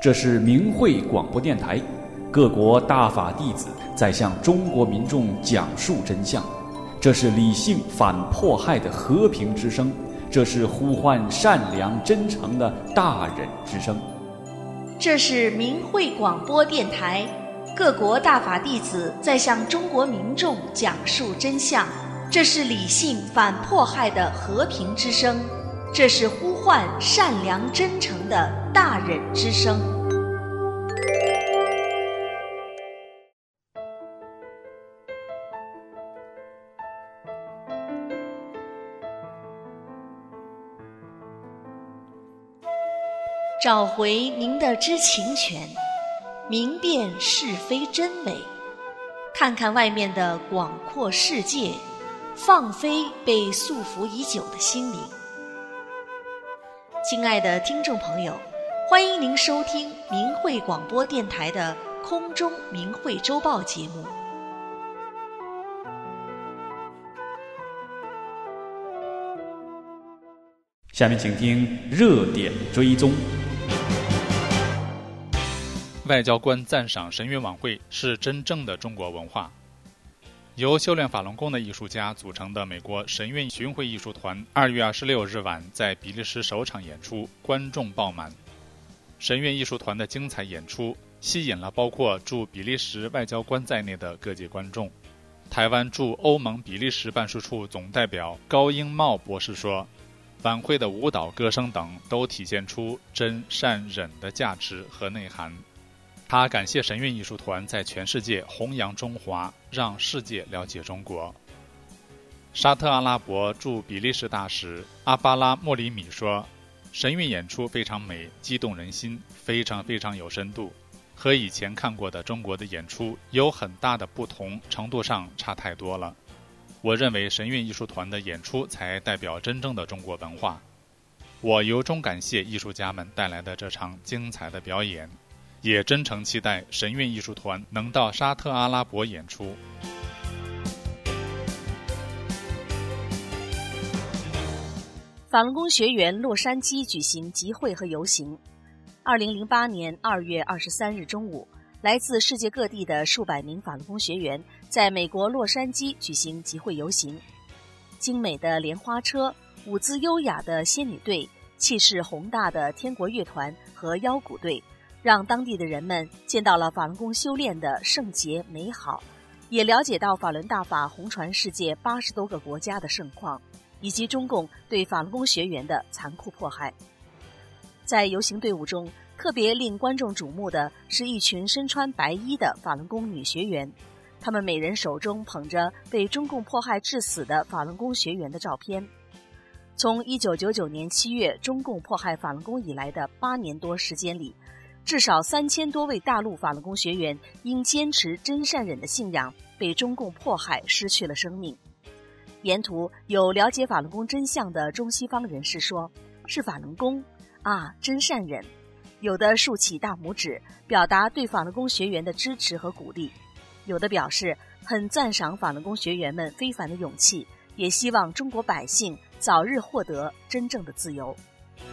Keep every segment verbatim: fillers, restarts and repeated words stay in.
这是明慧广播电台，各国大法弟子在向中国民众讲述真相。这是理性反迫害的和平之声，这是呼唤善良真诚的大忍之声。 这是明慧广播电台，各国大法弟子在向中国民众讲述真相。这是理性反迫害的和平之声，这是呼唤善良真诚的大忍之声。找回您的知情权，明辨是非真伪，看看外面的广阔世界，放飞被束缚已久的心灵。亲爱的听众朋友，欢迎您收听明慧广播电台的空中明慧周报节目。 下面请听热点追踪。 外交官赞赏神韵晚会是真正的中国文化。由修炼法轮功的艺术家组成的美国神韵巡回艺术团二月二十六日晚在比利时首场演出，观众爆满。神韵艺术团的精彩演出吸引了包括驻比利时外交官在内的各界观众。台湾驻欧盟比利时办事处总代表高英茂博士说，晚会的舞蹈、歌声等都体现出真、善、忍的价值和内涵。他感谢神韵艺术团在全世界弘扬中华，让世界了解中国。沙特阿拉伯驻比利时大使阿巴拉莫里米说，神韵演出非常美，激动人心，非常非常有深度，和以前看过的中国的演出有很大的不同，程度上差太多了。我认为神韵艺术团的演出才代表真正的中国文化。我由衷感谢艺术家们带来的这场精彩的表演，也真诚期待神韵艺术团能到沙特阿拉伯演出。 法轮功学员洛杉矶举行集会和游行。二零零八年二月二十三日中午，来自世界各地的数百名法轮功学员在美国洛杉矶举行集会游行。精美的莲花车、舞姿优雅的仙女队、气势宏大的天国乐团和腰鼓队，让当地的人们见到了法轮功修炼的圣洁美好，也了解到法轮大法红传世界八十多个国家的盛况，以及中共对法轮功学员的残酷迫害。在游行队伍中，特别令观众瞩目的是一群身穿白衣的法轮功女学员，她们每人手中捧着被中共迫害致死的法轮功学员的照片。从一九九九年七月中共迫害法轮功以来的八年多时间里，至少三千多位大陆法轮功学员因坚持真善忍的信仰被中共迫害，失去了生命。沿途有了解法轮功真相的中西方人士说，是法轮功啊，真善忍。有的竖起大拇指，表达对法轮功学员的支持和鼓励；有的表示很赞赏法轮功学员们非凡的勇气，也希望中国百姓早日获得真正的自由。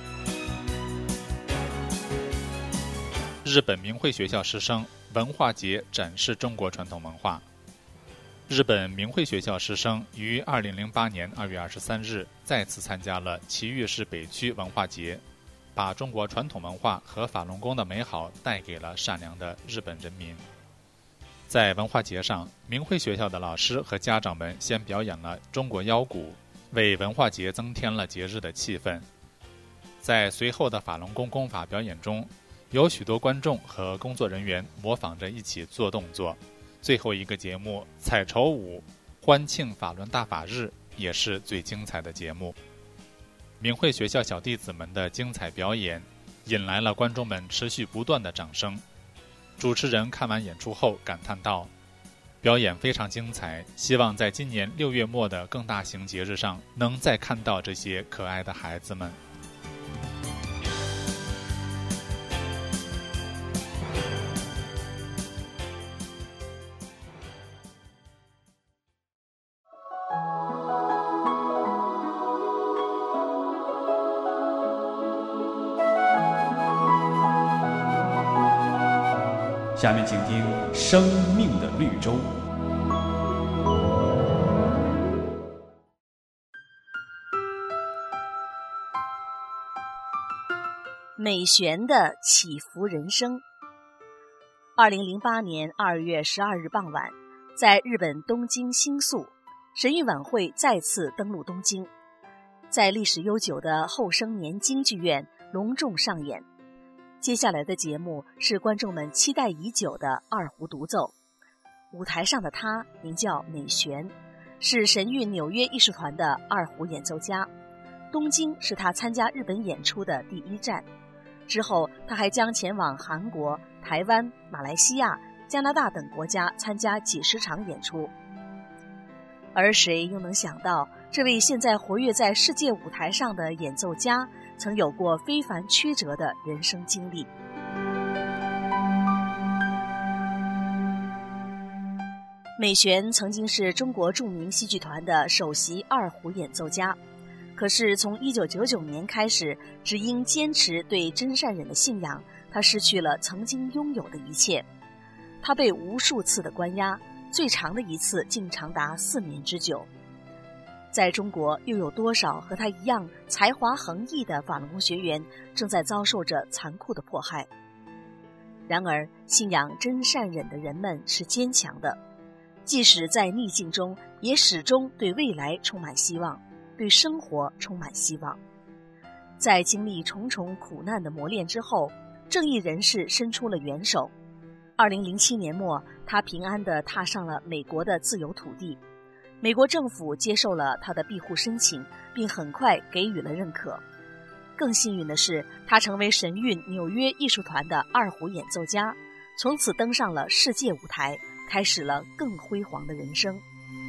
日本明慧学校师生文化节展示中国传统文化。日本明慧学校师生于二零零八年二月二十三日再次参加了埼玉市北区文化节，把中国传统文化和法轮功的美好带给了善良的日本人民。在文化节上，明慧学校的老师和家长们先表演了中国腰鼓，为文化节增添了节日的气氛。在随后的法轮功功法表演中，有许多观众和工作人员模仿着一起做动作。最后一个节目彩绸舞欢庆法轮大法日也是最精彩的节目。明慧学校小弟子们的精彩表演引来了观众们持续不断的掌声。主持人看完演出后感叹道，表演非常精彩，希望在今年六月末的更大型节日上能再看到这些可爱的孩子们。 下面请听《生命的绿洲》。 美璇的起伏人生。二零零八年二月十二日傍晚，在日本东京新宿，神韵晚会再次登陆东京，在历史悠久的后生年京剧院隆重上演。接下来的节目是观众们期待已久的二胡独奏。舞台上的她名叫美璇，是神韵纽约艺术团的二胡演奏家。东京是她参加日本演出的第一站。之后，他还将前往韩国、台湾、马来西亚、加拿大等国家参加几十场演出。而谁又能想到，这位现在活跃在世界舞台上的演奏家，曾有过非凡曲折的人生经历。美璇曾经是中国著名戏剧团的首席二胡演奏家。可是从一九九九年开始，只因坚持对真善忍的信仰，他失去了曾经拥有的一切。他被无数次的关押，最长的一次竟长达四年之久。在中国，又有多少和他一样才华横溢的法轮功学员正在遭受着残酷的迫害？然而，信仰真善忍的人们是坚强的，即使在逆境中，也始终对未来充满希望，对生活充满希望。在经历重重苦难的磨练之后，正义人士伸出了援手。二零零七年末，他平安地踏上了美国的自由土地。美国政府接受了他的庇护申请，并很快给予了认可。更幸运的是，他成为神韵纽约艺术团的二胡演奏家，从此登上了世界舞台，开始了更辉煌的人生。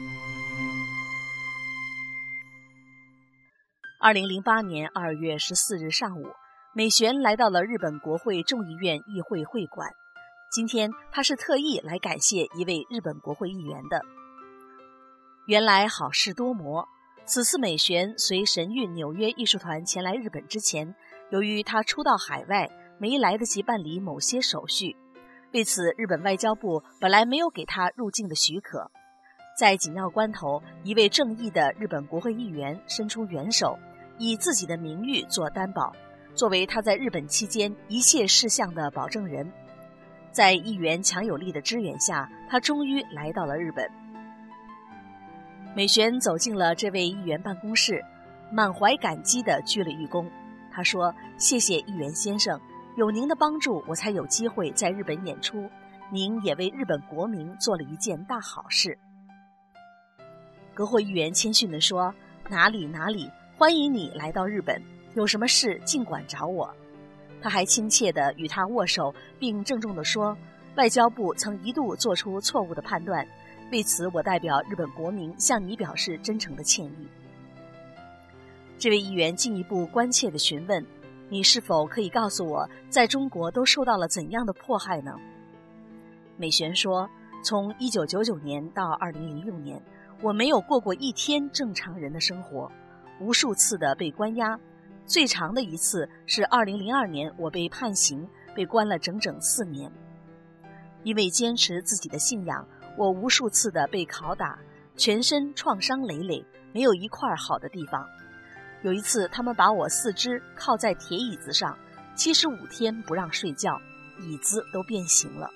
二零零八年二月十四日上午，美璇来到了日本国会众议院议会会馆。今天，她是特意来感谢一位日本国会议员的。原来好事多磨，此次美璇随神韵纽约艺术团前来日本之前，由于她初到海外，没来得及办理某些手续，为此日本外交部本来没有给她入境的许可。在紧要关头，一位正义的日本国会议员伸出援手，以自己的名誉做担保，作为他在日本期间一切事项的保证人。在议员强有力的支援下，他终于来到了日本。美璇走进了这位议员办公室，满怀感激地鞠了一躬。他说：“谢谢议员先生，有您的帮助，我才有机会在日本演出。您也为日本国民做了一件大好事。”国会议员谦逊地说：“哪里哪里，欢迎你来到日本，有什么事尽管找我。”他还亲切地与他握手，并郑重地说：“外交部曾一度做出错误的判断，为此我代表日本国民向你表示真诚的歉意。”这位议员进一步关切地询问：“你是否可以告诉我，在中国都受到了怎样的迫害呢？”美璇说：“从一九九九年到二零零六年，我没有过过一天正常人的生活，无数次的被关押，最长的一次是二零零二年，我被判刑，被关了整整四年。因为坚持自己的信仰，我无数次的被拷打，全身创伤累累，没有一块好的地方。有一次，他们把我四肢靠在铁椅子上，七十五天不让睡觉，椅子都变形了。”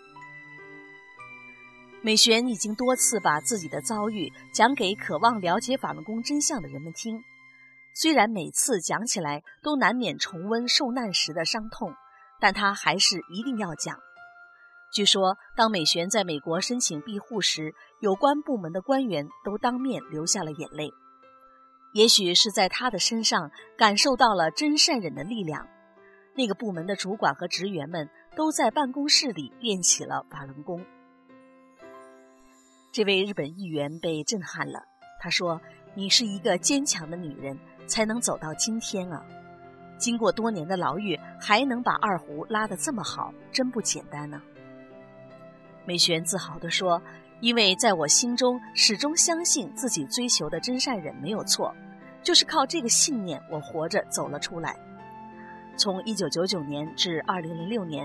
美璇已经多次把自己的遭遇讲给渴望了解法轮功真相的人们听，虽然每次讲起来都难免重温受难时的伤痛，但她还是一定要讲。据说，当美璇在美国申请庇护时，有关部门的官员都当面流下了眼泪。也许是在她的身上感受到了真善忍的力量，那个部门的主管和职员们都在办公室里练起了法轮功。这位日本议员被震撼了，他说：“你是一个坚强的女人，才能走到今天啊！经过多年的牢狱，还能把二胡拉得这么好，真不简单呢。”美璇自豪地说：“因为在我心中始终相信自己追求的真善忍没有错，就是靠这个信念，我活着走了出来。从一九九九年至二零零六年，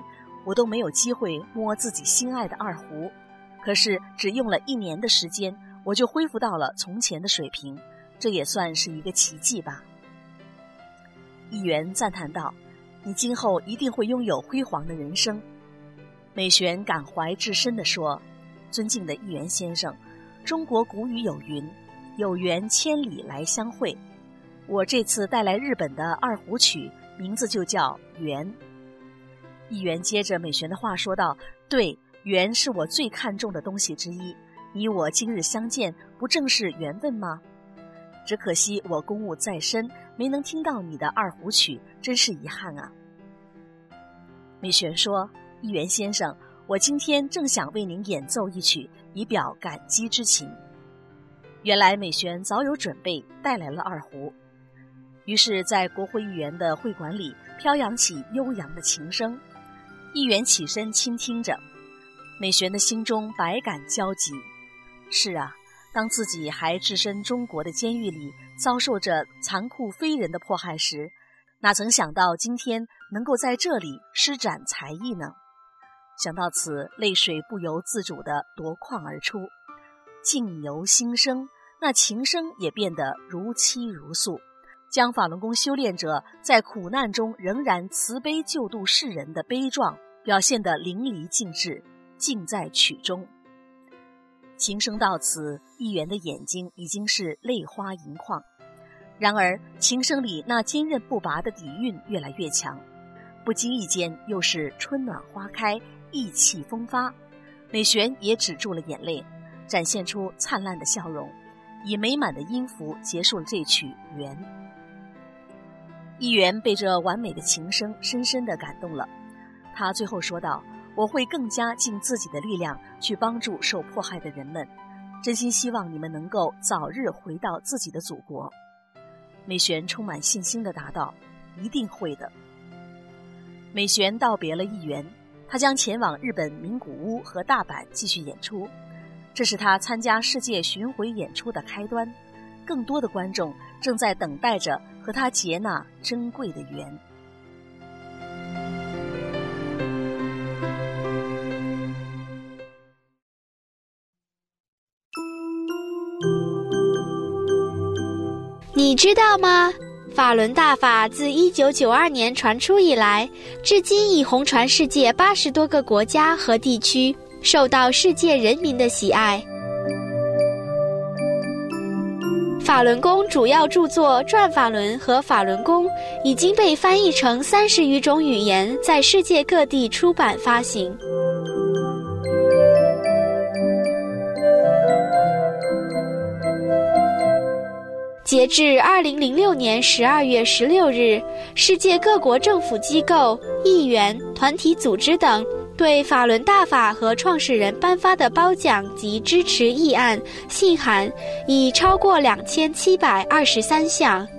我都没有机会摸自己心爱的二胡，可是只用了一年的时间，我就恢复到了从前的水平，这也算是一个奇迹吧。议员赞叹道：你今后一定会拥有辉煌的人生。美璇感怀至深地说：尊敬的议员先生，中国古语有云，有缘千里来相会，我这次带来日本的二胡曲名字就叫缘。议员接着美璇的话说道：对，缘是我最看重的东西之一，你我今日相见，不正是缘分吗？只可惜我公务在身，没能听到你的二胡曲，真是遗憾啊。美璇说：议员先生，我今天正想为您演奏一曲，以表感激之情。原来美璇早有准备，带来了二胡。于是在国会议员的会馆里飘扬起悠扬的琴声，议员起身倾听着，美璇的心中百感交集。是啊，当自己还置身中国的监狱里，遭受着残酷非人的迫害时，哪曾想到今天能够在这里施展才艺呢？想到此，泪水不由自主地夺眶而出。境由心生，那琴声也变得如泣如诉，将法轮功修炼者在苦难中仍然慈悲救度世人的悲壮表现得淋漓尽致，尽在曲中。琴声到此，议员的眼睛已经是泪花盈眶。然而琴声里那坚韧不拔的底蕴越来越强，不经意间又是春暖花开，意气风发。美璇也止住了眼泪，展现出灿烂的笑容，以美满的音符结束了这曲缘。议员被这完美的琴声深深地感动了，他最后说道：我会更加尽自己的力量去帮助受迫害的人们，真心希望你们能够早日回到自己的祖国。美璇充满信心地答道：一定会的。美璇道别了议员，她将前往日本名古屋和大阪继续演出，这是她参加世界巡回演出的开端。更多的观众正在等待着和她结那珍贵的缘。 你知道吗？法轮大法自一九九二年传出以来，至今已红传世界八十多个国家和地区，受到世界人民的喜爱。法轮功主要著作《转法轮》和《法轮功》已经被翻译成三十余种语言，在世界各地出版发行。截至二零零六年十二月十六日，世界各国政府机构、议员、团体组织等对法轮大法和创始人颁发的褒奖及支持议案、信函已超过两千七百二十三项。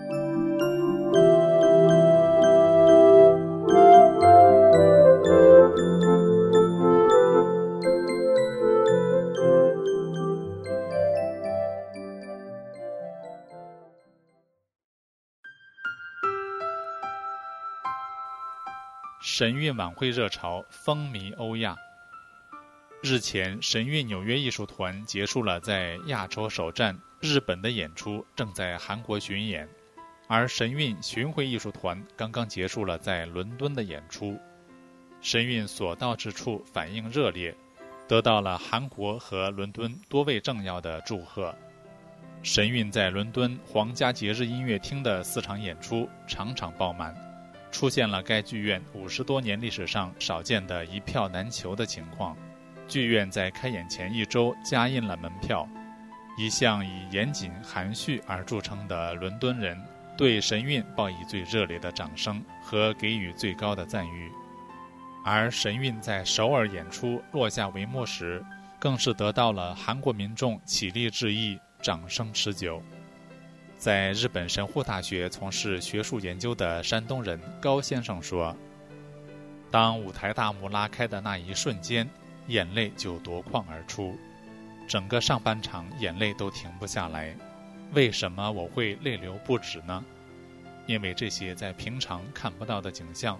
神韵晚会热潮风靡欧亚。日前，神韵纽约艺术团结束了在亚洲首站日本的演出，正在韩国巡演；而神韵巡回艺术团刚刚结束了在伦敦的演出。神韵所到之处反应热烈，得到了韩国和伦敦多位政要的祝贺。神韵在伦敦皇家节日音乐厅的四场演出场场爆满，出现了该剧院五十多年历史上少见的一票难求的情况。剧院在开演前一周加印了门票，一向以严谨含蓄而著称的伦敦人对神韵报以最热烈的掌声和给予最高的赞誉。而神韵在首尔演出落下帷幕时，更是得到了韩国民众起立致意，掌声持久。在日本神户大学从事学术研究的山东人高先生说，当舞台大幕拉开的那一瞬间，眼泪就夺眶而出，整个上半场眼泪都停不下来。为什么我会泪流不止呢？因为这些在平常看不到的景象，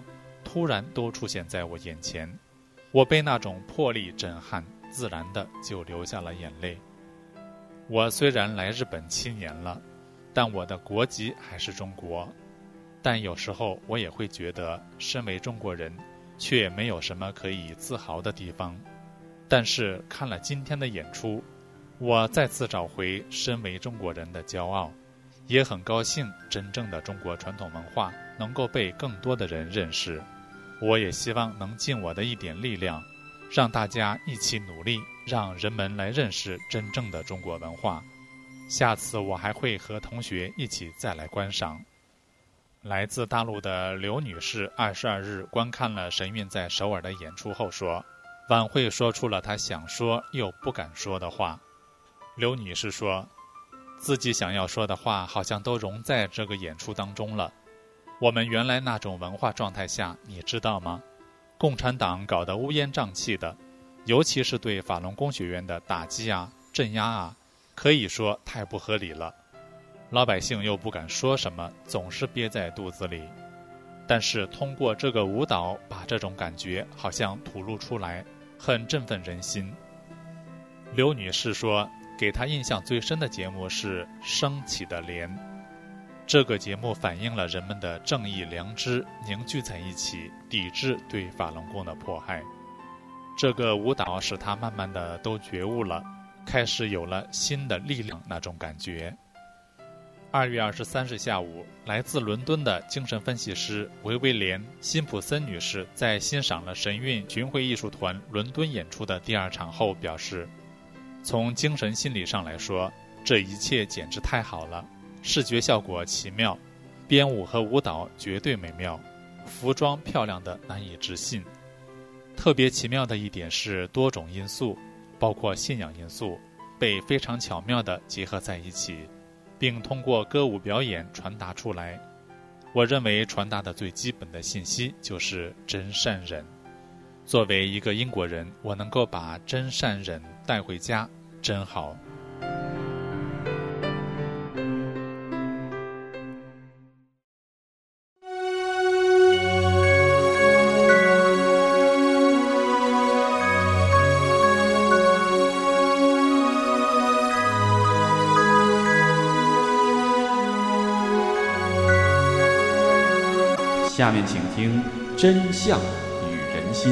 突然都出现在我眼前，我被那种魄力震撼，自然的就流下了眼泪。我虽然来日本七年了，但我的国籍还是中国。但有时候我也会觉得，身为中国人，却没有什么可以自豪的地方。但是看了今天的演出，我再次找回身为中国人的骄傲，也很高兴真正的中国传统文化能够被更多的人认识。我也希望能尽我的一点力量，让大家一起努力，让人们来认识真正的中国文化。下次我还会和同学一起再来观赏。来自大陆的刘女士二十二日观看了神韵在首尔的演出后说，晚会说出了她想说又不敢说的话。刘女士说，自己想要说的话好像都融在这个演出当中了。我们原来那种文化状态下，你知道吗？共产党搞得乌烟瘴气的，尤其是对法轮功学员的打击啊、镇压啊，可以说太不合理了。老百姓又不敢说什么，总是憋在肚子里。但是通过这个舞蹈，把这种感觉好像吐露出来，很振奋人心。刘女士说，给她印象最深的节目是《升起的莲》。这个节目反映了人们的正义良知凝聚在一起，抵制对法轮功的迫害。这个舞蹈使她慢慢的都觉悟了，开始有了新的力量那种感觉。二月二十三日下午，来自伦敦的精神分析师维维莲·辛普森女士在欣赏了神韵巡回艺术团伦敦演出的第二场后表示，从精神心理上来说，这一切简直太好了，视觉效果奇妙，编舞和舞蹈绝对美妙，服装漂亮的难以置信。特别奇妙的一点是，多种因素，包括信仰因素，被非常巧妙地结合在一起，并通过歌舞表演传达出来。我认为传达的最基本的信息就是真善忍。作为一个英国人，我能够把真善忍带回家，真好。 下面请听《真相与人心》。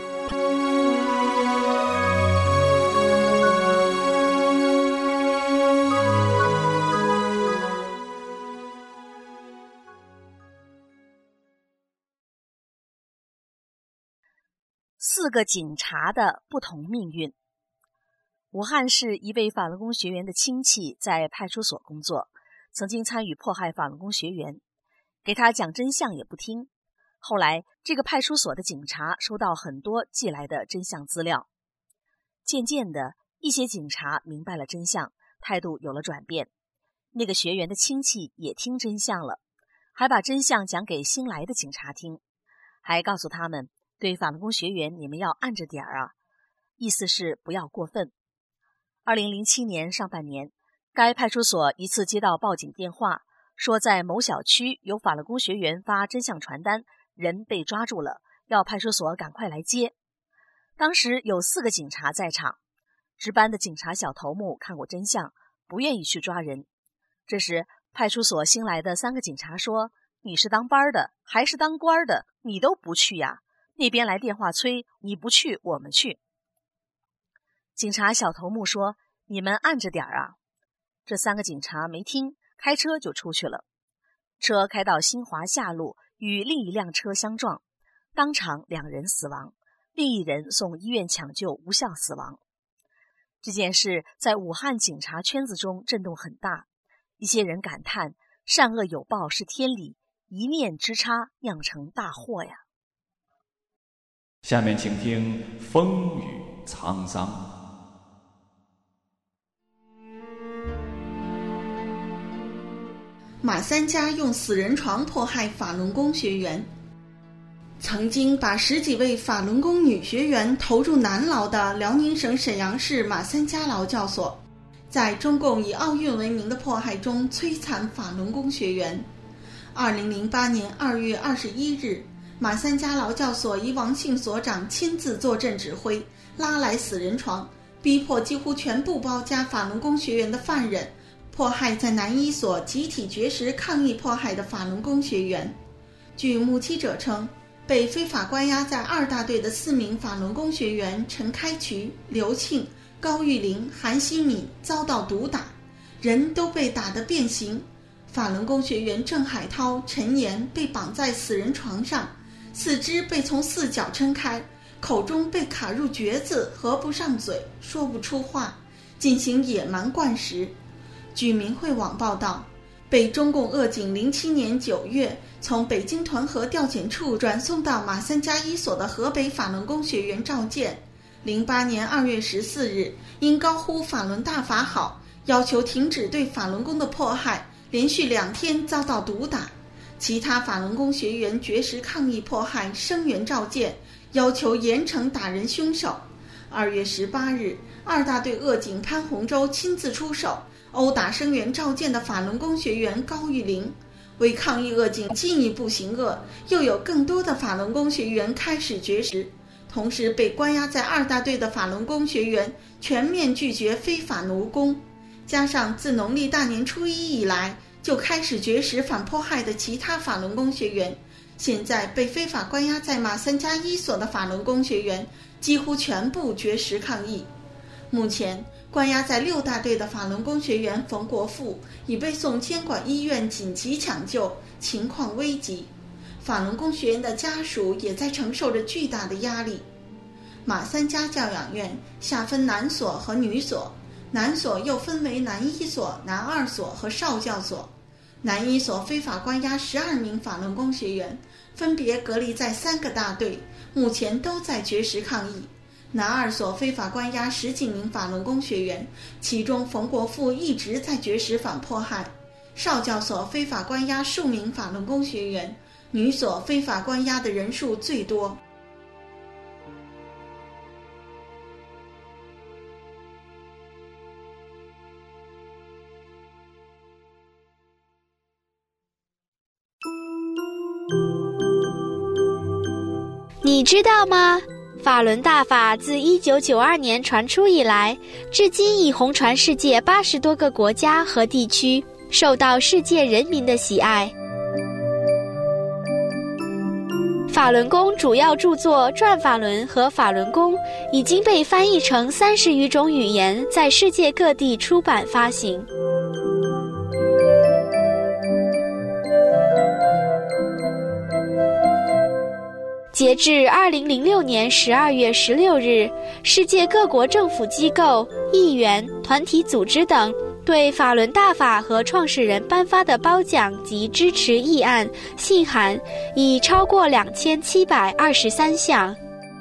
四个警察的不同命运。武汉市一位法轮功学员的亲戚在派出所工作，曾经参与迫害法轮功学员，给他讲真相也不听。后来这个派出所的警察收到很多寄来的真相资料，渐渐的一些警察明白了真相，态度有了转变。那个学员的亲戚也听真相了，还把真相讲给新来的警察听，还告诉他们，对法轮功学员你们要按着点儿啊，意思是不要过分。二零零七年上半年，该派出所一次接到报警电话，说在某小区有法轮功学员发真相传单，人被抓住了，要派出所赶快来接。当时有四个警察在场，值班的警察小头目看过真相，不愿意去抓人。这时派出所新来的三个警察说，你是当班的还是当官的，你都不去呀？那边来电话催，你不去我们去。警察小头目说，你们按着点儿啊。这三个警察没听，开车就出去了。车开到新华夏路，与另一辆车相撞，当场两人死亡，另一人送医院抢救无效死亡。这件事在武汉警察圈子中震动很大，一些人感叹，善恶有报是天理，一念之差酿成大祸呀。 下面请听风雨沧桑。 马三家用死人床迫害法轮功学员。曾经把十几位法轮功女学员投入南牢的辽宁省沈阳市马三家劳教所，在中共以奥运为名的迫害中摧残法轮功学员。二零零八年二月二十一日， 马三家劳教所以王姓所长亲自坐镇指挥，拉来死人床，逼迫几乎全部包夹法轮功学员的犯人，迫害在南一所集体绝食抗议迫害的法轮功学员。据目击者称，被非法关押在二大队的四名法轮功学员陈开渠、刘庆、高玉玲、韩希敏遭到毒打，人都被打得变形。法轮功学员郑海涛、陈岩被绑在死人床上，四肢被从四角撑开，口中被卡入橛子，合不上嘴，说不出话，进行野蛮灌食。据民汇网报道，被中共鄂警零七年九月从北京团河调遣处转送到马三加一所的河北法轮功学员赵健，零八年二月十四日因高呼法轮大法好，要求停止对法轮功的迫害，连续两天遭到毒打。其他法轮功学员绝食抗议迫害，声援赵健，要求严惩打人凶手。二月十八日，二大队鄂警潘洪洲亲自出手，殴打声援赵健的法轮功学员高玉玲。为抗议鄂警进一步行恶，又有更多的法轮功学员开始绝食。同时被关押在二大队的法轮功学员全面拒绝非法奴工，加上自农历大年初一以来就开始绝食反迫害的其他法轮功学员，现在被非法关押在马三加一所的法轮功学员几乎全部绝食抗议。目前关押在六大队的法轮功学员冯国富已被送监管医院紧急抢救，情况危急。法轮功学员的家属也在承受着巨大的压力。马三家教养院下分男所和女所，男所又分为男一所、男二所和少教所。男一所非法关押十二名法轮功学员，分别隔离在三个大队，目前都在绝食抗议。男二所非法关押十几名法轮功学员，其中冯国富一直在绝食反迫害。少教所非法关押数名法轮功学员，女所非法关押的人数最多。 你知道吗？法轮大法自一九九二年传出以来，至今已红传世界八十多个国家和地区，受到世界人民的喜爱。法轮功主要著作《转法轮》和《法轮功》已经被翻译成三十余种语言，在世界各地出版发行。截至二零零六年十二月十六日，世界各国政府机构、议员、团体组织等对法轮大法和创始人颁发的褒奖及支持议案、信函已超过两千七百二十三项。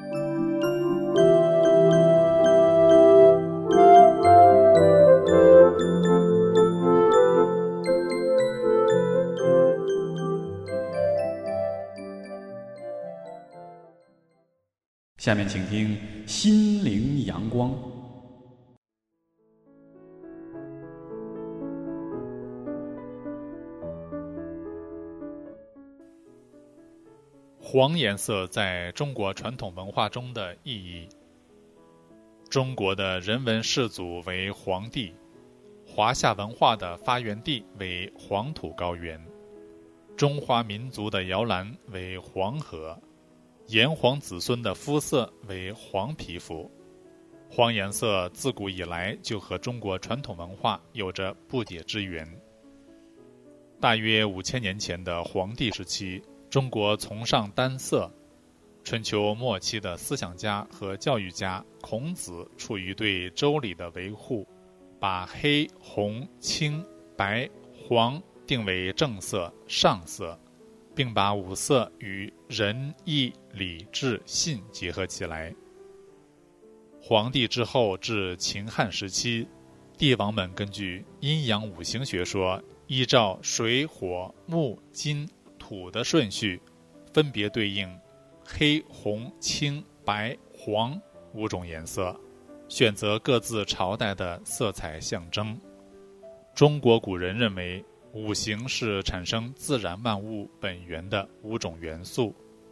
下面请听《心灵阳光》。 黄颜色在中国传统文化中的意义。中国的人文始祖为黄帝，华夏文化的发源地为黄土高原，中华民族的摇篮为黄河，炎黄子孙的肤色为黄皮肤。黄颜色自古以来就和中国传统文化有着不解之缘。大约五千年前的黄帝时期，中国崇尚单色。春秋末期的思想家和教育家孔子出于对周礼的维护，把黑、红、青、白、黄定为正色、上色，并把五色与仁、义、礼、智、信结合起来。黄帝之后至秦汉时期，帝王们根据阴阳五行学说，依照水、火、木、金、土的顺序，分别对应黑、红、青、白、黄五种颜色，选择各自朝代的色彩象征。中国古人认为，五行是产生自然万物本源的五种元素，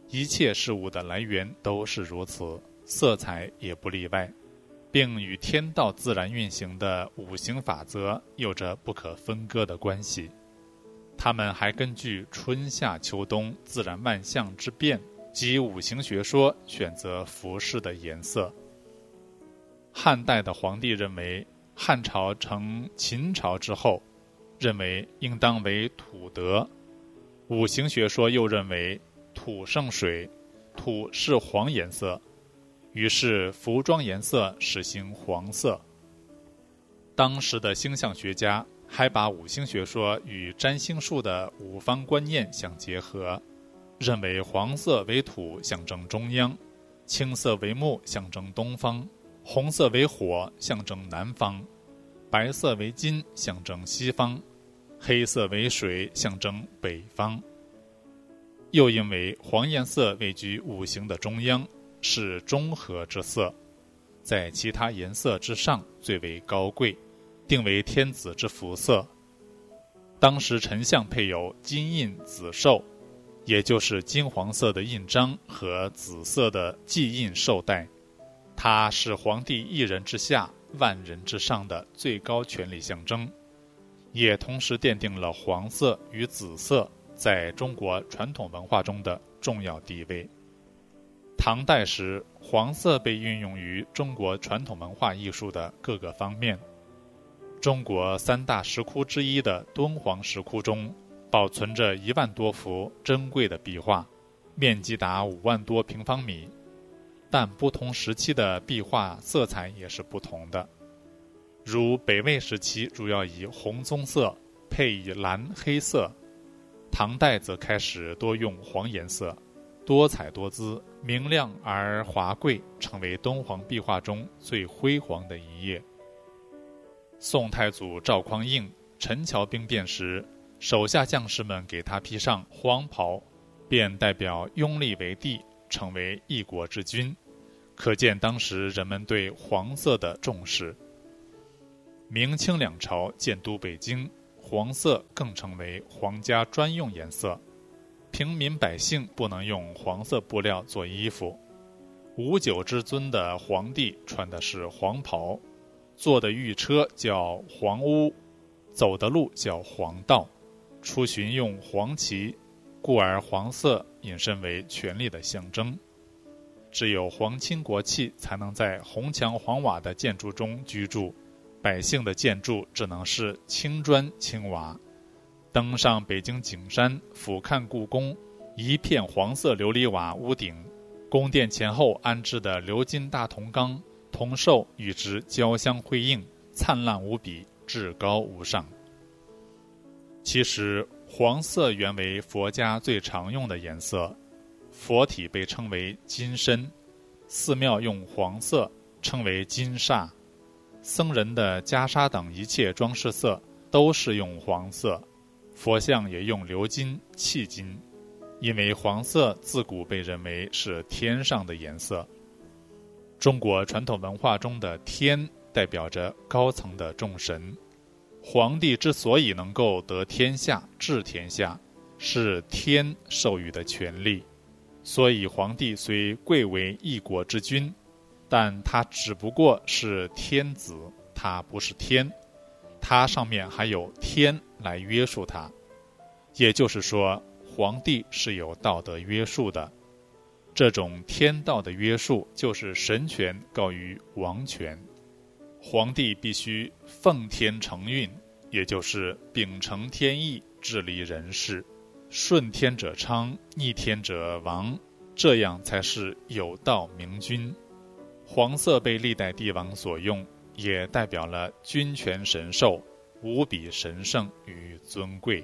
一切事物的来源都是如此，色彩也不例外，并与天道自然运行的五行法则有着不可分割的关系。他们还根据春夏秋冬自然万象之变及五行学说选择服饰的颜色。汉代的皇帝认为，汉朝成秦朝之后，认为应当为土德。五行学说又认为土生水，土是黄颜色，于是服装颜色实行黄色。当时的星象学家还把五行学说与占星术的五方观念相结合，认为黄色为土象征中央，青色为木象征东方，红色为火象征南方，白色为金象征西方，黑色为水象征北方。又因为黄颜色位居五行的中央，是中和之色，在其他颜色之上最为高贵，定为天子之服色。当时丞相配有金印紫绶，也就是金黄色的印章和紫色的记印绶带，它是皇帝一人之下万人之上的最高权力象征，也同时奠定了黄色与紫色在中国传统文化中的重要地位。唐代时，黄色被运用于中国传统文化艺术的各个方面。中国三大石窟之一的敦煌石窟中，保存着一万多幅珍贵的壁画，面积达五万多平方米。但不同时期的壁画色彩也是不同的，如北魏时期主要以红棕色配以蓝黑色，唐代则开始多用黄颜色，多彩多姿，明亮而华贵，成为敦煌壁画中最辉煌的一页。宋太祖赵匡胤陈桥兵变时，手下将士们给他披上黄袍，便代表拥立为帝，成为一国之君，可见当时人们对黄色的重视。明清两朝建都北京，黄色更成为皇家专用颜色，平民百姓不能用黄色布料做衣服。五九之尊的皇帝穿的是黄袍，坐的御车叫黄屋，走的路叫黄道，出巡用黄旗，故而黄色引申为权力的象征。只有皇亲国戚才能在红墙黄瓦的建筑中居住，百姓的建筑只能是青砖青瓦。登上北京景山俯瞰故宫，一片黄色琉璃瓦屋顶，宫殿前后安置的鎏金大铜缸，铜兽与之交相辉映，灿烂无比，至高无上。其实黄色原为佛家最常用的颜色，佛体被称为金身，寺庙用黄色称为金煞，僧人的袈裟等一切装饰色都是用黄色，佛像也用鎏金、契金，因为黄色自古被认为是天上的颜色。中国传统文化中的天代表着高层的众神，皇帝之所以能够得天下、治天下，是天授予的权利。所以皇帝虽贵为一国之君，但他只不过是天子，他不是天，他上面还有天来约束他。也就是说，皇帝是有道德约束的。这种天道的约束就是神权高于王权。皇帝必须奉天承运，也就是秉承天意治理人事，顺天者昌，逆天者亡，这样才是有道明君。黄色被历代帝王所用，也代表了君权神授，无比神圣与尊贵。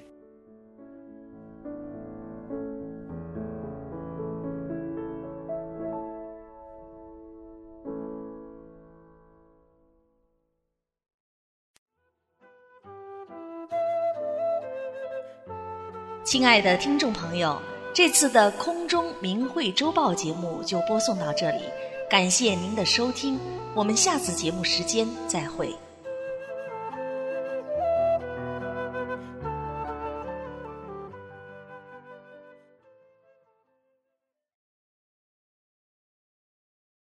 亲爱的听众朋友，这次的空中明慧周报节目就播送到这里，感谢您的收听，我们下次节目时间再会。